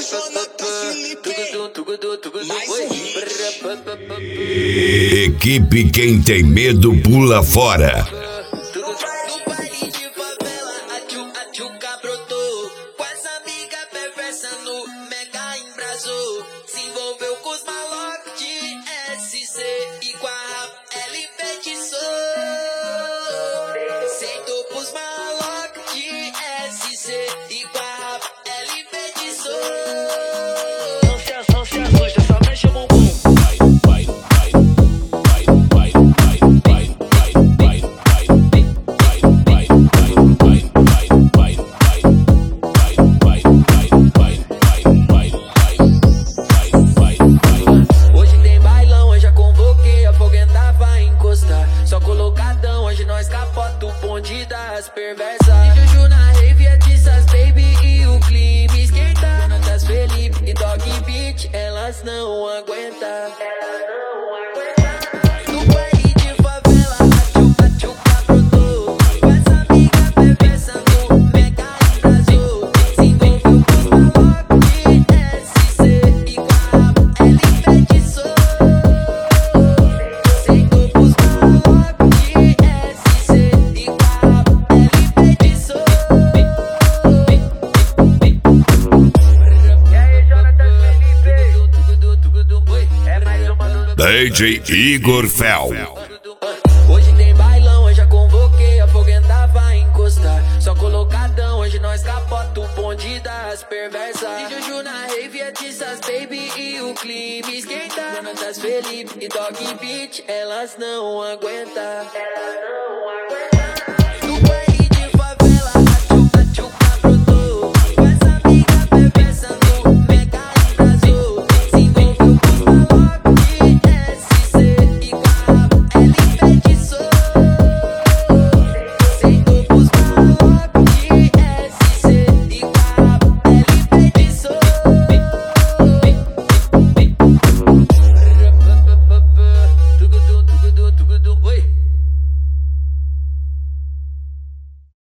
Equipe Quem Tem Medo Pula Fora. Se envolveu com os malocos de SC e com a LP de som. Sentou pros malocos de SC e com a LP de som. Não se assusta, só mexe o bumbum. Só colocadão, hoje nós capota o bonde das perversas. E Juju na rave é Tissas Baby e o clima esquenta. Natas Felipe e Dog Beat, elas não aguentam. No baile de favela, a tchuca brotou. Com essa amiga perversa no mega embrasou. Se envolveu com os malocos de SC e com a LP de som. DJ Igor Fel. Hoje tem bailão, eu já convoquei, a foguenta vai encostar. Só colocadão, hoje nós capota o bonde das perversas. E Juju na rave é Tissas Baby e o clima esquenta. Natas Felipe e Dog Beat, elas não aguentam.